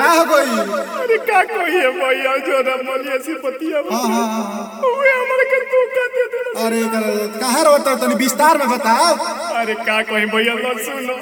का हो गई? अरे का कहिए भैया जो ना बोलिए सी पतिया ओए हमरे के तू का दे दे। अरे कहां रोता तनी विस्तार में बताओ। अरे का कहि भैया लो सुनो।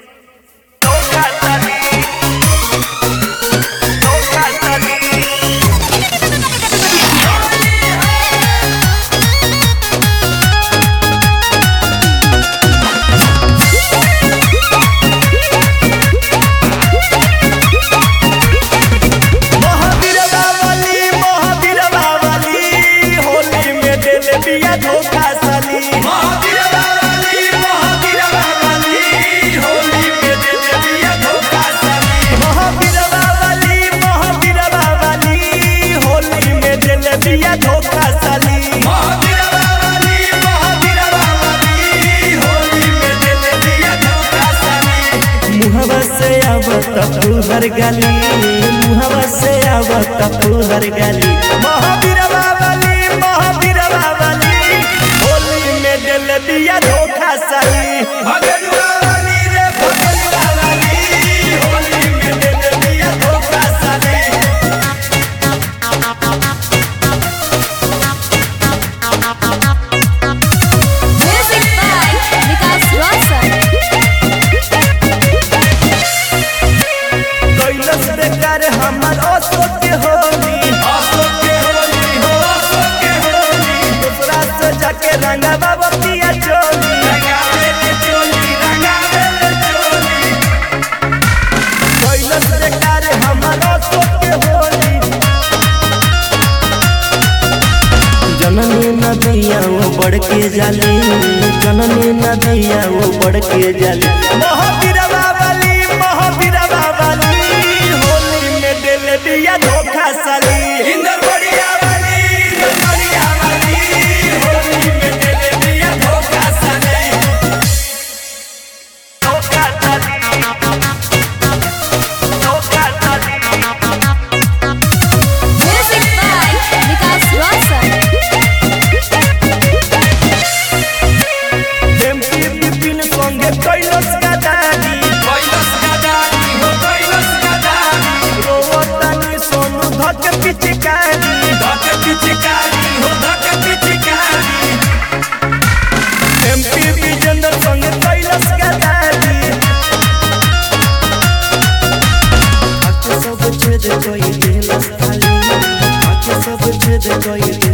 हर गली मुहवा से आवत हर गली महावीर बावली होली में दिल दिया धोखा साली भगलुआ वाली रे भगलुआ वाली होली में दिल दिया धोखा साली। Music by Vikas Roshan. बेकार हमर अशोक के होली दूसरा से जाके रंगा बाबा पिया चोली कैलस बेकार हमर अशोक के होली जननी नदिया वो बढ़ के जाली जननी नदिया वो बढ़ के जाली महावीर बावली दिया धोखा साली इंदर बढ़िया वाली होली में दिल दिया धोखा साली धोखा साली धोखा साली। Music by Vikas Roshan. MP Vipin संगे कैलस गदारी रोवतानी सोनू धक पिचकारी हो धक पिचकारी एमपी विजेंद्र संगे कैलस गदारी आके सब छेद कोई दिलस थाली आके सब छेद कोई